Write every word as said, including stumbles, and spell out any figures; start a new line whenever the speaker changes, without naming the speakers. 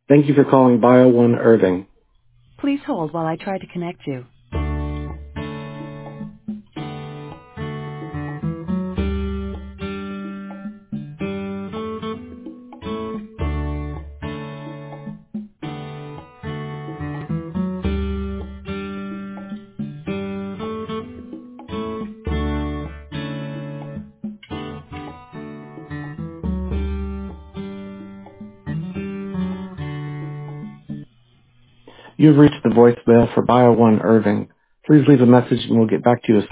Thank you for calling Bio One Irving.
Please hold while I try to connect you.
You've reached the voicemail for Bio One Irving. Please leave a message and we'll get back to you as